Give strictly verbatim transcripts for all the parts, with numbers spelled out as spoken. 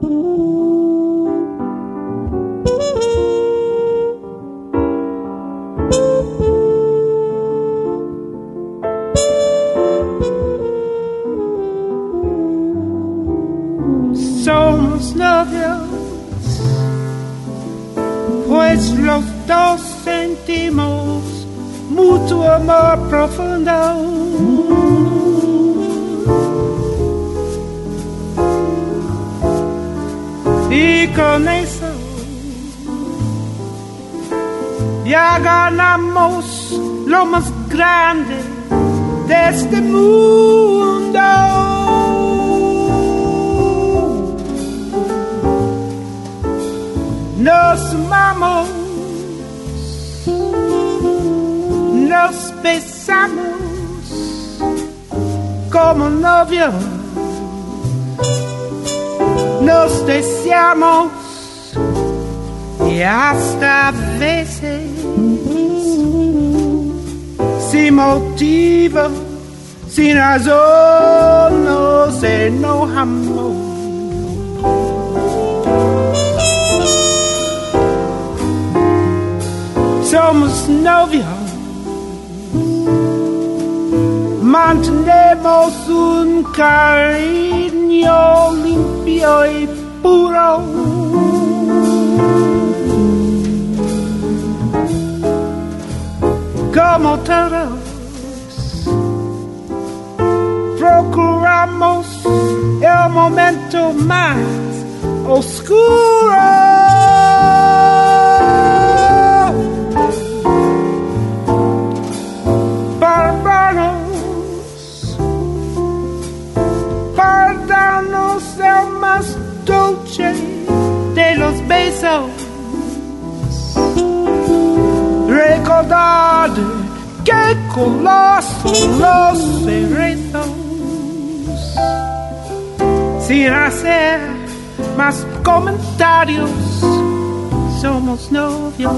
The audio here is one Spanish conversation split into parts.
Somos novios, pues los dos sentimos mutuo amor profundo. Y con eso ya ganamos lo más grande de este mundo. Nos amamos, nos besamos como novios, nos deseamos y hasta a veces sin motivo, sin razón nos enojamos. Somos novios, mantenemos un cariño limpio y puro. Como todos, procuramos el momento más oscuro para darnos, para darnos el más dulce de los besos. Recordar qué color son los cerezos, sin hacer más comentarios, somos novios.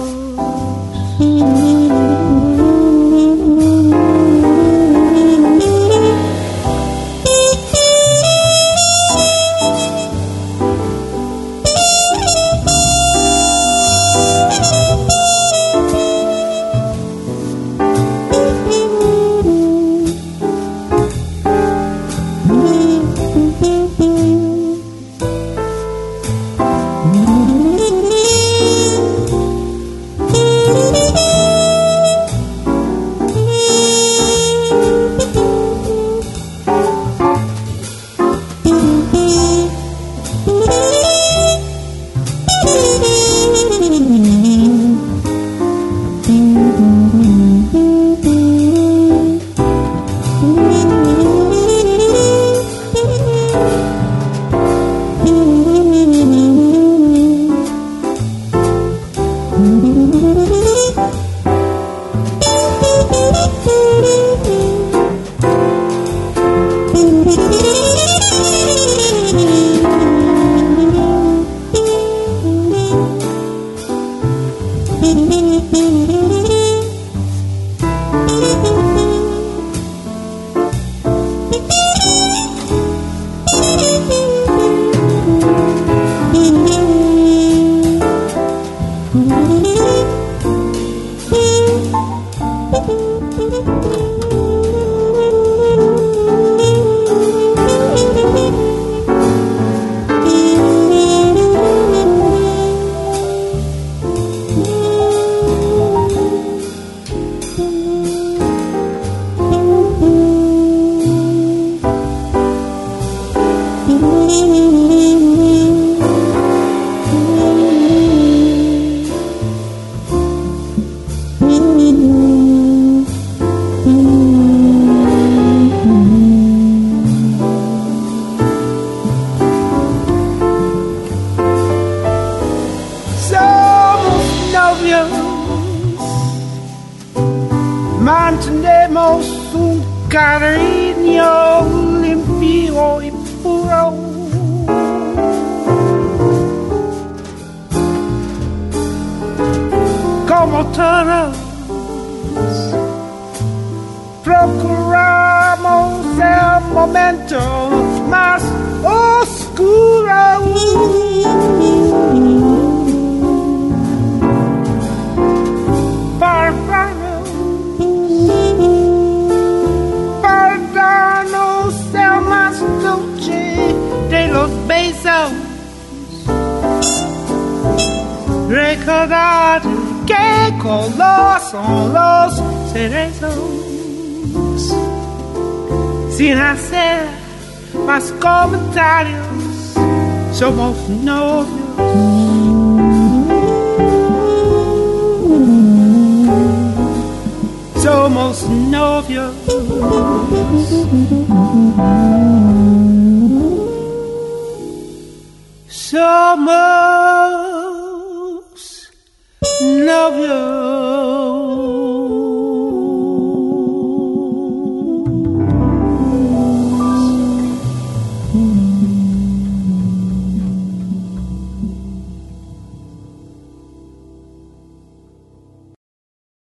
Mantenemos un cariño limpio y puro. Como todos, procuramos el momento más oscuro. recordar qué color son los cerezos, sin hacer más comentarios. Somos novios. Somos novios. Somos